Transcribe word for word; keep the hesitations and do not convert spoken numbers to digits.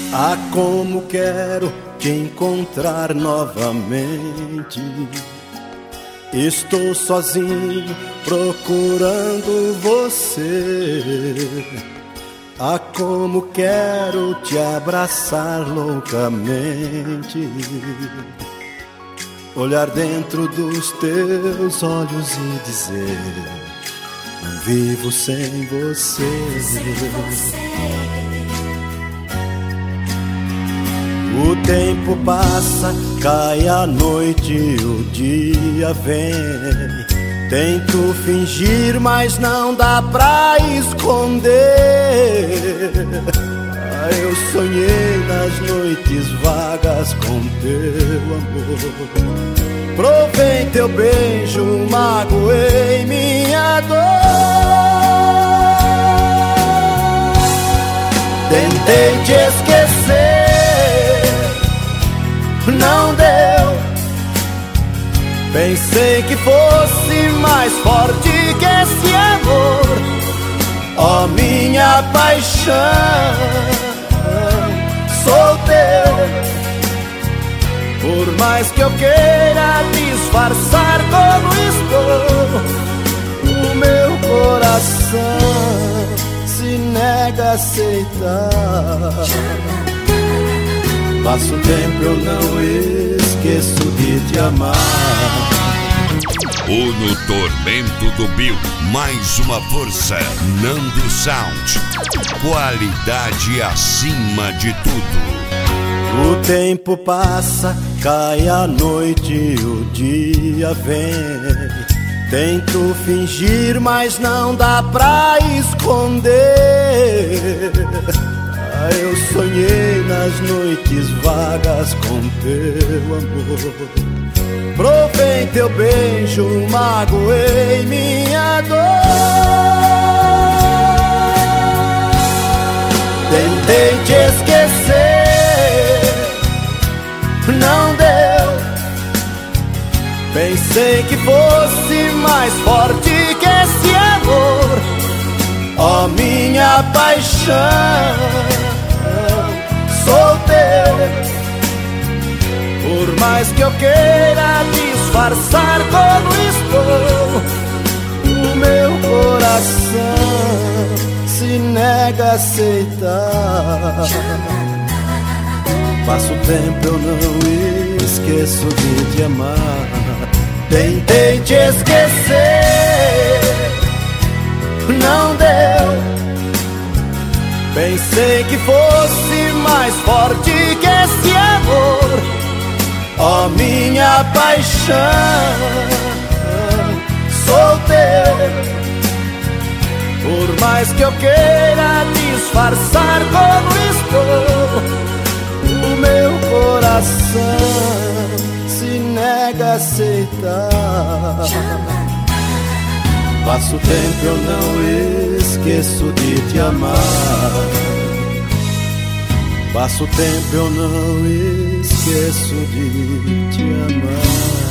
Ah, como quero te encontrar novamente. Estou sozinho procurando você. Ah, como quero te abraçar loucamente, olhar dentro dos teus olhos e dizer: não vivo sem você. Sem você. O tempo passa, cai a noite, o dia vem. Tento fingir, mas não dá pra esconder. Ah, eu sonhei nas noites vagas com teu amor. Provei teu beijo, magoei minha dor. Tentei te esquecer, não deu. Pensei que fosse mais forte que esse amor. Ó, oh, minha paixão, sou teu. Por mais que eu queira disfarçar como estou, o meu coração se nega a aceitar. Passo tempo, eu não esqueço de te amar. O No Tormento do Bill, mais uma força, Nando Sound. Qualidade acima de tudo. O tempo passa, cai a noite, o dia vem. Tento fingir, mas não dá pra esconder. Ah, eu sonhei nas noites vagas com teu amor. Provei teu beijo, magoei minha dor. Tentei te esquecer, não deu. Pensei que fosse mais forte que esse amor. Ó, oh, minha paixão, sou teu. Por mais que eu queira disfarçar como estou, o meu coração se nega a aceitar. Passo tempo, eu não esqueço de te amar. Tentei te esquecer, não deu. Pensei que fosse mais forte que esse amor. Ó, oh, minha paixão, sou teu. Por mais que eu queira disfarçar como estou, o meu coração se nega a aceitar. Passo tempo, eu não esqueço de te amar. Passo tempo, eu não esqueço de te amar.